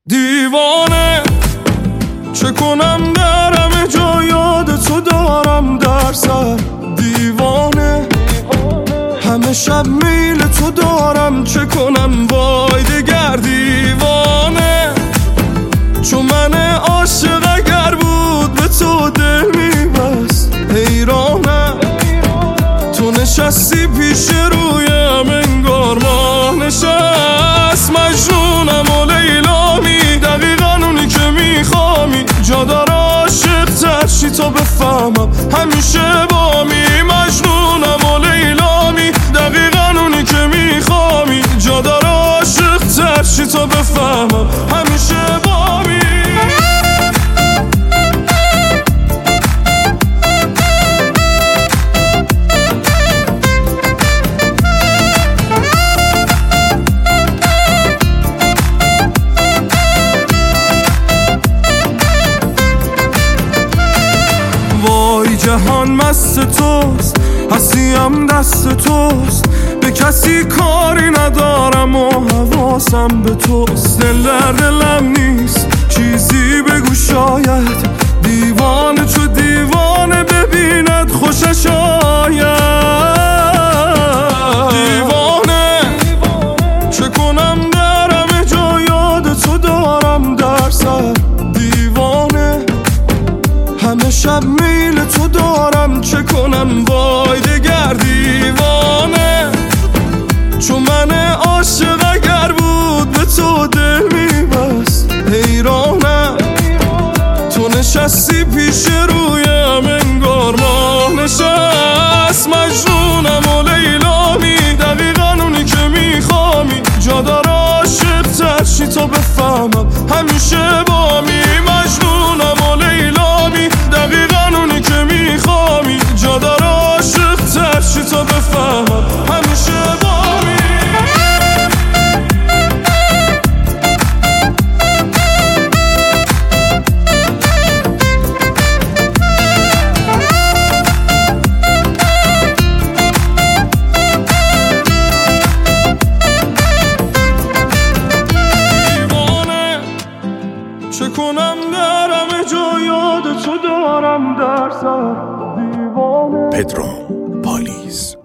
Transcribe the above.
دیوانه چه کنم در همه جا یاد تو دارم در سر. دیوانه همه شب میل تو دارم چه کنم وای دگر. دیوانه چون من عاشق اگر بود به تو دل میبست. حیرانم تو نشستی پیش رویم انگار ماه نشست. مجنونم و لیلامی دقیقا اونی که میخوامی. جا داره عاشق تر شی تا بفهمم همیشه بامی. مجنونم و لیلامی دقیقا اونی که میخوامی. جا داره عاشق تر شی تا بفهمم همیشه بامی. وای جهان مست توست هستیم دست توست. به کسی کاری ندارم و حواسم به توست. دل در دلم نیست چیزی بگو شاید. دیوانه چو دیوانه ببیند خوشش آید. دیوانه چه کنم در همه جا یاد تو دارم در سر. دیوانه همه شب میل تو دارم چه کنم وای دگر. دیوانه چون من عاشق اگر بود به تو دل میبست. حیرانم تو نشستی پیش رویم انگار ماه نشست. مجنونم و لیلامی دقیقا اونی که میخوامی. جا داره عاشق تر شی تا بفهمم همیشه بامی. مجنونم و لیلامی دقیقا اونی که میخوامی. جا داره عاشق تر شی تا بفهمم همیشه بامی. چه کنم در همه جا یاد تو دارم در سر. دیوانه پدرام پالیز